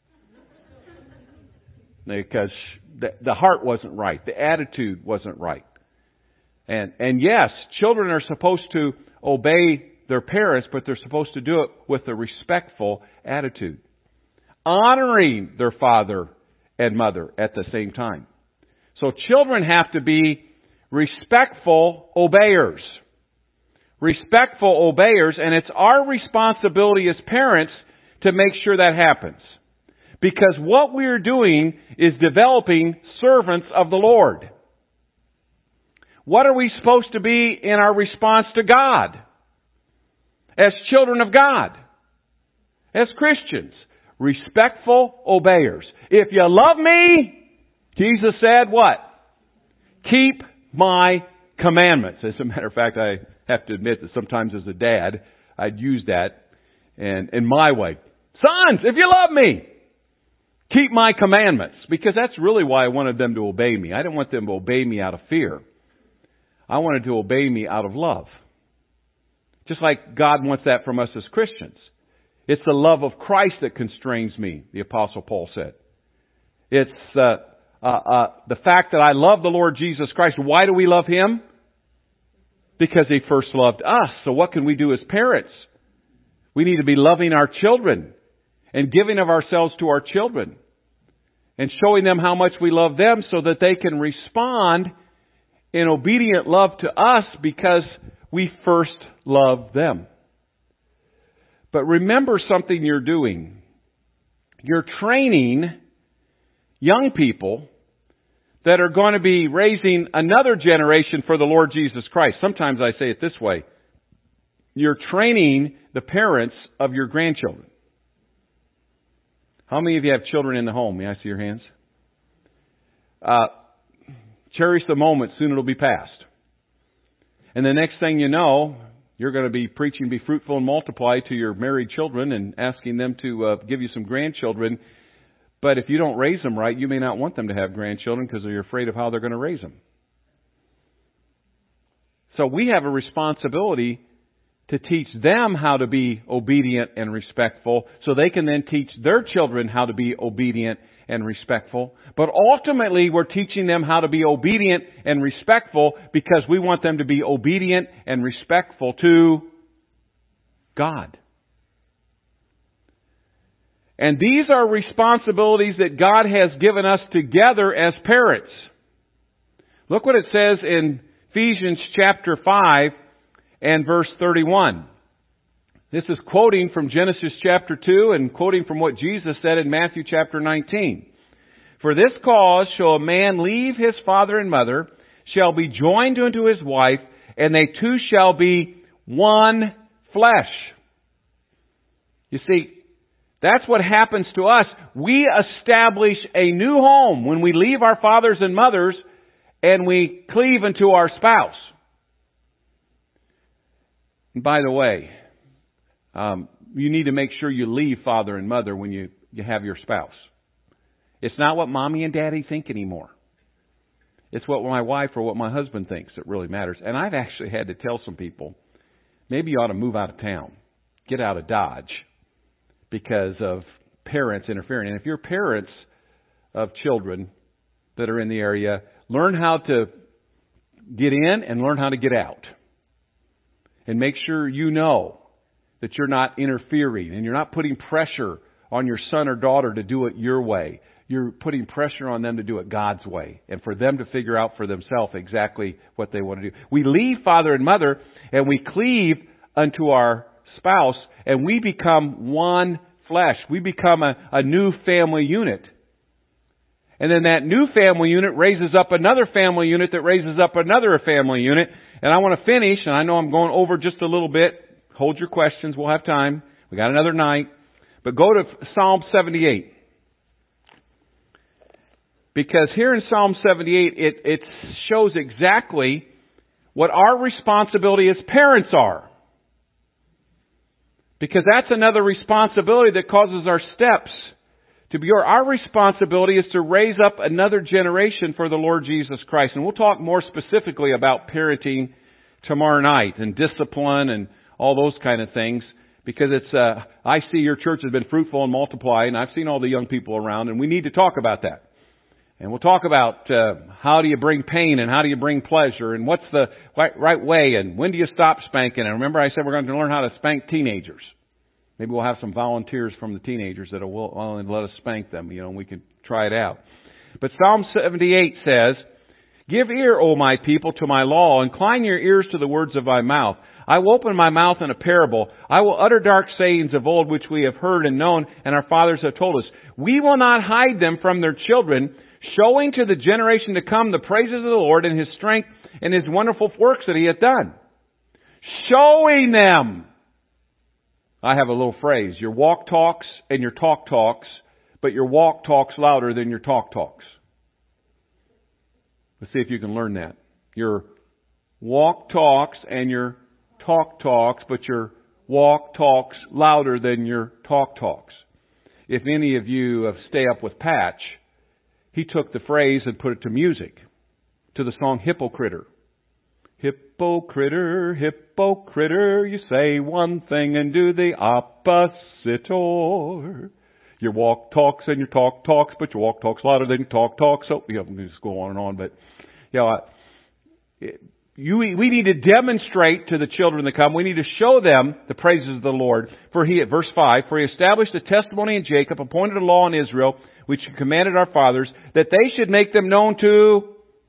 Because the, the heart wasn't right. The attitude wasn't right. And, and yes, children are supposed to obey their parents, but they're supposed to do it with a respectful attitude. Honoring their father and mother at the same time. So children have to be respectful obeyers. Respectful obeyers, and it's our responsibility as parents to make sure that happens. Because what we're doing is developing servants of the Lord. What are we supposed to be in our response to God? As children of God. As Christians. Respectful obeyers. If you love me, Jesus said what? Keep my commandments. As a matter of fact, I have to admit that sometimes as a dad, I'd use that and in my way. Sons, if you love me, Keep my commandments, because that's really why I wanted them to obey me. I didn't want them to obey me out of fear. I wanted to obey me out of love. Just like God wants that from us as Christians. It's the love of Christ that constrains me, the Apostle Paul said. It's uh, uh, uh, the fact that I love the Lord Jesus Christ. Why do we love Him? Because He first loved us. So what can we do as parents? We need to be loving our children and giving of ourselves to our children and showing them how much we love them so that they can respond in obedient love to us because we first love them. But remember something you're doing. You're training young people that are going to be raising another generation for the Lord Jesus Christ. Sometimes I say it this way. You're training the parents of your grandchildren. How many of you have children in the home? May I see your hands? Uh, cherish the moment. Soon it'll be past. And the next thing you know, you're going to be preaching, be fruitful and multiply to your married children and asking them to uh, give you some grandchildren. But if you don't raise them right, you may not want them to have grandchildren because you're afraid of how they're going to raise them. So we have a responsibility to teach them how to be obedient and respectful so they can then teach their children how to be obedient and respectful. But ultimately, we're teaching them how to be obedient and respectful because we want them to be obedient and respectful to God. And these are responsibilities that God has given us together as parents. Look what it says in Ephesians chapter five and verse thirty-one. This is quoting from Genesis chapter two and quoting from what Jesus said in Matthew chapter nineteen. For this cause shall a man leave his father and mother, shall be joined unto his wife, and they two shall be one flesh. You see, that's what happens to us. We establish a new home when we leave our fathers and mothers and we cleave unto our spouse. And by the way, um, you need to make sure you leave father and mother when you, you have your spouse. It's not what mommy and daddy think anymore. It's what my wife or what my husband thinks that really matters. And I've actually had to tell some people, maybe you ought to move out of town. Get out of Dodge because of parents interfering. And if you're parents of children that are in the area, learn how to get in and learn how to get out. And make sure you know that you're not interfering and you're not putting pressure on your son or daughter to do it your way. You're putting pressure on them to do it God's way and for them to figure out for themselves exactly what they want to do. We leave father and mother and we cleave unto our spouse and we become one flesh. We become a, a new family unit. And then that new family unit raises up another family unit that raises up another family unit. And I want to finish, and I know I'm going over just a little bit. Hold your questions. We'll have time. We got another night. But go to Psalm seventy-eight. Because here in Psalm seventy-eight, it, it shows exactly what our responsibility as parents are. Because that's another responsibility that causes our steps to be. Our responsibility is to raise up another generation for the Lord Jesus Christ. And we'll talk more specifically about parenting tomorrow night and discipline and all those kind of things. Because it's, uh, I see your church has been fruitful and multiplying. I've seen all the young people around and we need to talk about that. And we'll talk about uh, how do you bring pain and how do you bring pleasure and what's the right, right way and when do you stop spanking. And remember I said we're going to learn how to spank teenagers. Maybe we'll have some volunteers from the teenagers that will willing to let us spank them. You know, and we can try it out. But Psalm seventy-eight says, "Give ear, O my people, to my law. Incline your ears to the words of my mouth. I will open my mouth in a parable. I will utter dark sayings of old which we have heard and known, and our fathers have told us. We will not hide them from their children, showing to the generation to come the praises of the Lord and His strength and His wonderful works that He hath done." Showing them. I have a little phrase. Your walk talks and your talk talks, but your walk talks louder than your talk talks. Let's see if you can learn that. Your walk talks and your talk talks, but your walk talks louder than your talk talks. if any of you stay up with Patch, he took the phrase and put it to music, to the song Hippocritter. Hippocritter, hippocritter, you say one thing and do the opposite. Or your walk talks and your talk talks, but your walk talks louder than your talk talks. So, you know, we just go on and on, but, you know, you, we need to demonstrate to the children that come, we need to show them the praises of the Lord. For he, verse five, for he established a testimony in Jacob, appointed a law in Israel, which he commanded our fathers, that they should make them known to...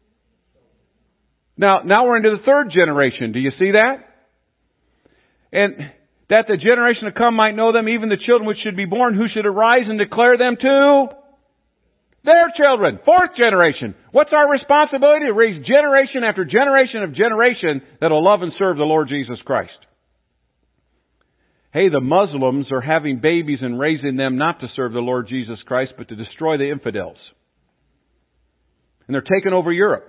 Now, now we're into the third generation. Do you see that? And that the generation to come might know them, even the children which should be born, who should arise and declare them to their children. Fourth generation. What's our responsibility? To raise generation after generation of generation that will love and serve the Lord Jesus Christ. Hey, the Muslims are having babies and raising them not to serve the Lord Jesus Christ, but to destroy the infidels. And they're taking over Europe.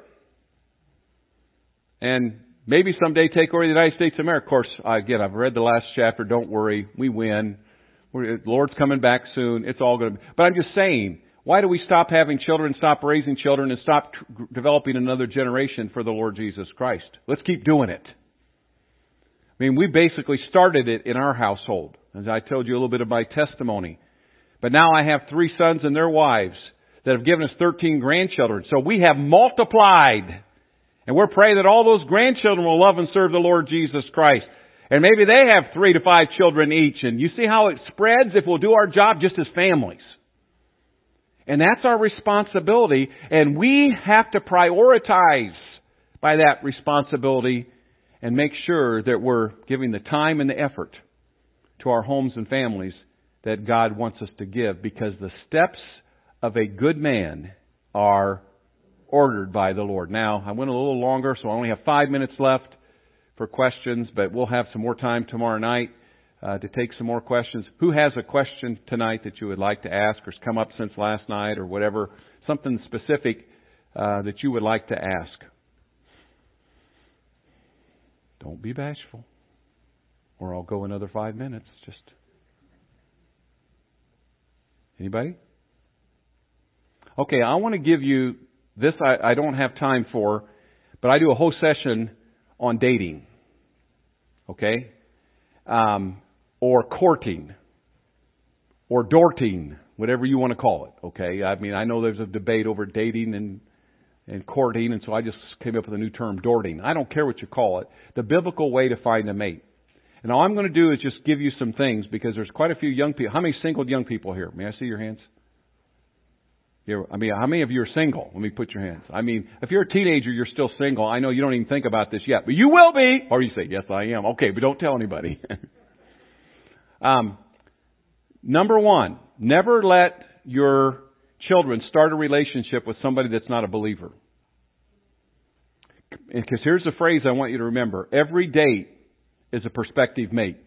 And maybe someday take over the United States of America. Of course, again, I've read the last chapter. Don't worry. We win. We're, the Lord's coming back soon. It's all going to be. But I'm just saying, why do we stop having children, stop raising children, and stop t- developing another generation for the Lord Jesus Christ? Let's keep doing it. I mean, we basically started it in our household. As I told you a little bit of my testimony. But now I have three sons and their wives that have given us thirteen grandchildren. So we have multiplied. And we're praying that all those grandchildren will love and serve the Lord Jesus Christ. And maybe they have three to five children each. And you see how it spreads if we'll do our job just as families. And that's our responsibility. And we have to prioritize by that responsibility and make sure that we're giving the time and the effort to our homes and families that God wants us to give. Because the steps of a good man are ordered by the Lord. Now, I went a little longer, so I only have five minutes left for questions, but we'll have some more time tomorrow night uh, to take some more questions. Who has a question tonight that you would like to ask or has come up since last night or whatever, something specific uh, that you would like to ask? Don't be bashful, or I'll go another five minutes. Just anybody? Okay, I want to give you This I, I don't have time for, but I do a whole session on dating. Okay? Um, or courting. Or dorting. Whatever you want to call it. Okay? I mean, I know there's a debate over dating and, and courting, and so I just came up with a new term, dorting. I don't care what you call it. The biblical way to find a mate. And all I'm going to do is just give you some things, because there's quite a few young people. How many single young people here? May I see your hands? I mean, how many of you are single? Let me put your hands. I mean, if you're a teenager, you're still single. I know you don't even think about this yet, but you will be. Or you say, yes, I am. Okay, but don't tell anybody. um, number one, never let your children start a relationship with somebody that's not a believer. Because here's the phrase I want you to remember. Every date is a prospective mate.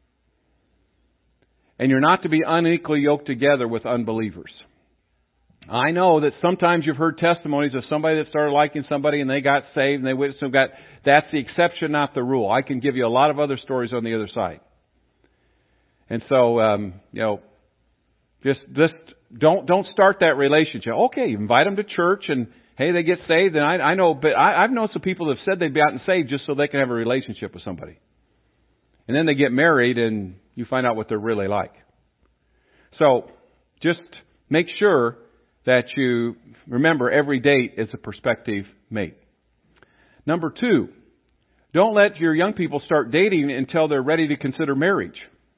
And you're not to be unequally yoked together with unbelievers. I know that sometimes you've heard testimonies of somebody that started liking somebody and they got saved and they witnessed and got, that's the exception, not the rule. I can give you a lot of other stories on the other side. And so, um, you know, just, just don't, don't start that relationship. Okay, you invite them to church and hey, they get saved. And I, I know, but I, I've known some people that have said they'd be out and saved just so they can have a relationship with somebody. And then they get married and you find out what they're really like. So just make sure that you remember every date is a prospective mate. Number two, don't let your young people start dating until they're ready to consider marriage.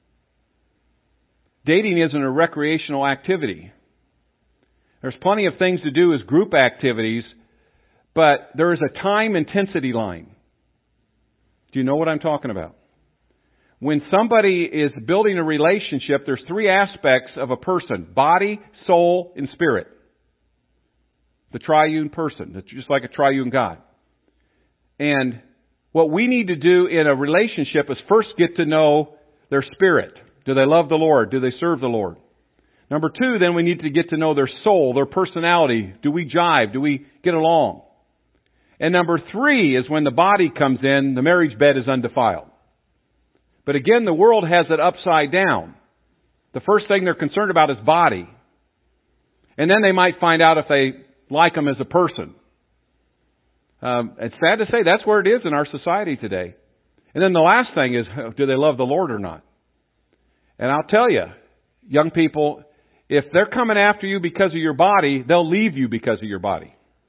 Dating isn't a recreational activity. There's plenty of things to do as group activities, but there is a time intensity line. Do you know what I'm talking about? When somebody is building a relationship, there's three aspects of a person: body, soul, and spirit. The triune person. That's just like a triune God. And what we need to do in a relationship is first get to know their spirit. Do they love the Lord? Do they serve the Lord? Number two, then we need to get to know their soul, their personality. Do we jive? Do we get along? And number three is when the body comes in, the marriage bed is undefiled. But again, the world has it upside down. The first thing they're concerned about is body. And then they might find out if they like them as a person. Um, it's sad to say that's where it is in our society today. And then the last thing is, do they love the Lord or not? And I'll tell you, young people, if they're coming after you because of your body, they'll leave you because of your body.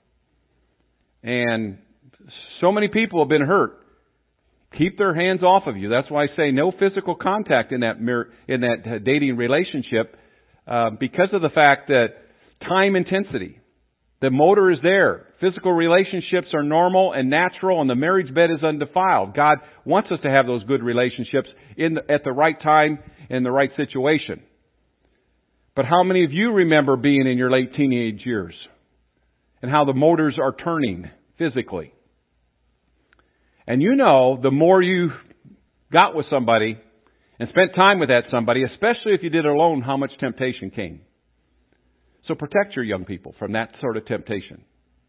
And so many people have been hurt. Keep their hands off of you. That's why I say no physical contact in that mir- in that dating relationship, uh, because of the fact that time intensity, the motor is there. Physical relationships are normal and natural, and the marriage bed is undefiled. God wants us to have those good relationships in the, at the right time in the right situation. But how many of you remember being in your late teenage years and how the motors are turning physically? And you know, the more you got with somebody and spent time with that somebody, especially if you did it alone, how much temptation came. So protect your young people from that sort of temptation.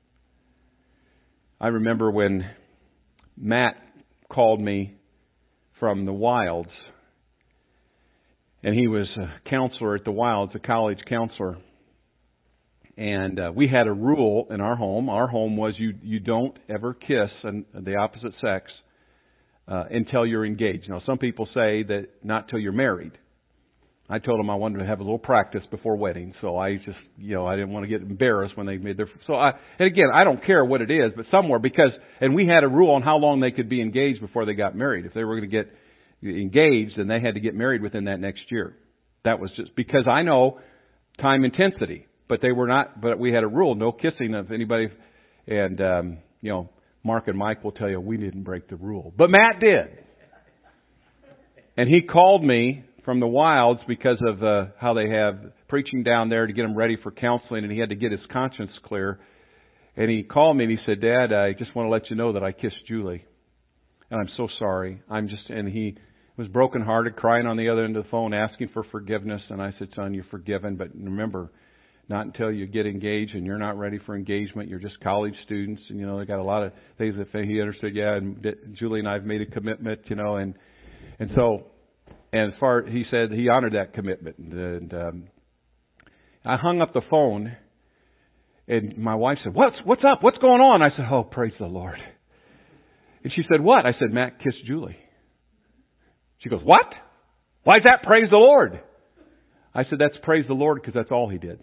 I remember when Matt called me from the Wilds, and he was a counselor at the Wilds, a college counselor. And uh, we had a rule in our home. Our home was you you don't ever kiss an, the opposite sex uh, until you're engaged. Now, some people say that not till you're married. I told them I wanted to have a little practice before wedding, so I just, you know, I didn't want to get embarrassed when they made their. So I, and again, I don't care what it is, but somewhere because, and we had a rule on how long they could be engaged before they got married. If they were going to get engaged, then they had to get married within that next year. That was just because I know time intensity, but they were not. But we had a rule: no kissing of anybody. And um, you know, Mark and Mike will tell you we didn't break the rule, but Matt did. And he called me from the Wilds because of uh, how they have preaching down there to get him ready for counseling, and he had to get his conscience clear. And he called me and he said, "Dad, I just want to let you know that I kissed Julie, and I'm so sorry. I'm just," and he was brokenhearted, crying on the other end of the phone, asking for forgiveness. And I said, "Son, you're forgiven, but remember, not until you get engaged, and you're not ready for engagement. You're just college students, and you know they got a lot of things that he understood. Yeah, and Julie and I have made a commitment, you know, and and so." And as far he said he honored that commitment, and um, I hung up the phone, and my wife said, "What's what's up? What's going on?" I said, "Oh, praise the Lord." And she said, "What?" I said, "Matt kissed Julie." She goes, "What? Why is that praise the Lord?" I said, "That's praise the Lord because that's all he did."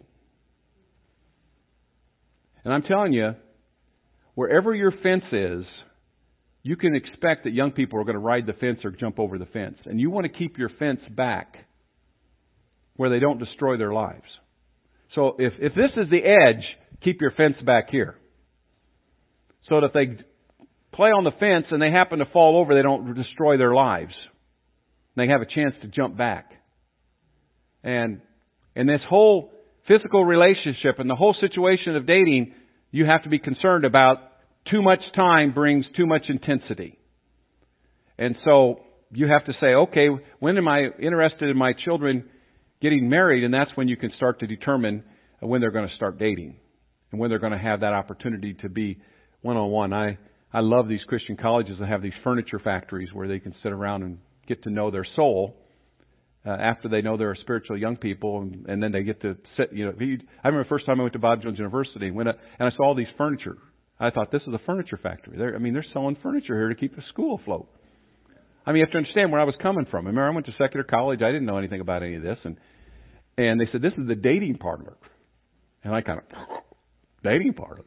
And I'm telling you, wherever your fence is, you can expect that young people are going to ride the fence or jump over the fence. And you want to keep your fence back where they don't destroy their lives. So if, if this is the edge, keep your fence back here. So that if they play on the fence and they happen to fall over, they don't destroy their lives. They have a chance to jump back. And in this whole physical relationship and the whole situation of dating, you have to be concerned about too much time brings too much intensity. And so you have to say, okay, when am I interested in my children getting married? And that's when you can start to determine when they're going to start dating and when they're going to have that opportunity to be one-on-one. I, I love these Christian colleges that have these furniture factories where they can sit around and get to know their soul uh, after they know they're spiritual young people, and, and then they get to sit, you know. I remember the first time I went to Bob Jones University and, went up, and I saw all these furniture. I thought, this is a furniture factory. They're, I mean, they're selling furniture here to keep the school afloat. I mean, you have to understand where I was coming from. I remember I went to secular college. I didn't know anything about any of this. And and they said, this is the dating parlor. And I kind of, dating parlor?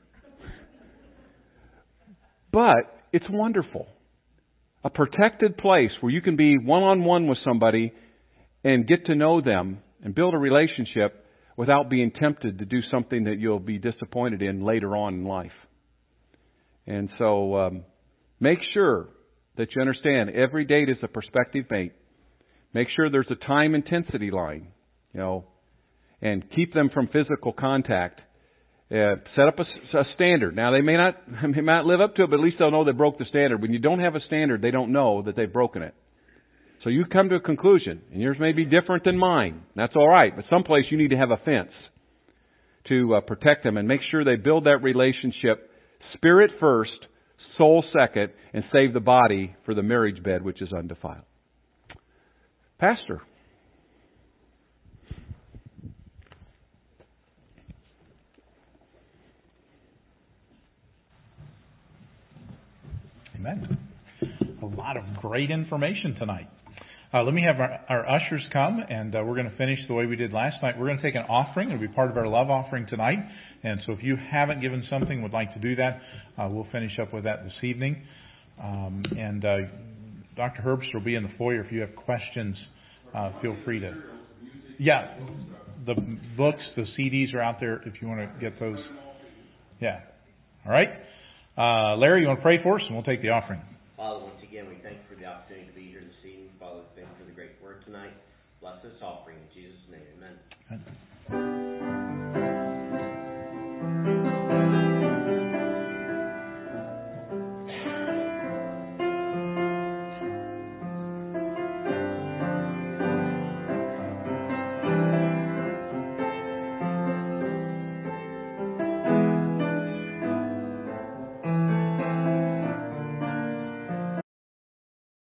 But it's wonderful. A protected place where you can be one-on-one with somebody and get to know them and build a relationship without being tempted to do something that you'll be disappointed in later on in life. And so um, make sure that you understand every date is a prospective mate. Make sure there's a time intensity line, you know, and keep them from physical contact. Uh, set up a, a standard. Now, they may not they may not live up to it, but at least they'll know they broke the standard. When you don't have a standard, they don't know that they've broken it. So you come to a conclusion, and yours may be different than mine. That's all right, but someplace you need to have a fence to uh, protect them and make sure they build that relationship. Spirit first, soul second, and save the body for the marriage bed, which is undefiled. Pastor, great information tonight. Uh, let me have our, our ushers come, and uh, we're going to finish the way we did last night. We're going to take an offering. It'll be part of our love offering tonight. And so if you haven't given something, would like to do that, uh, we'll finish up with that this evening. Um, and uh, Doctor Herbst will be in the foyer. If you have questions, uh, feel free to. Yeah, the books, the C Ds are out there if you want to get those. Yeah. All right. Uh, Larry, you want to pray for us, and we'll take the offering. Father, once again, we thank you for the opportunity to be here this evening. Father, thank you for the great word tonight. Bless this offering in Jesus' name. Amen. Amen.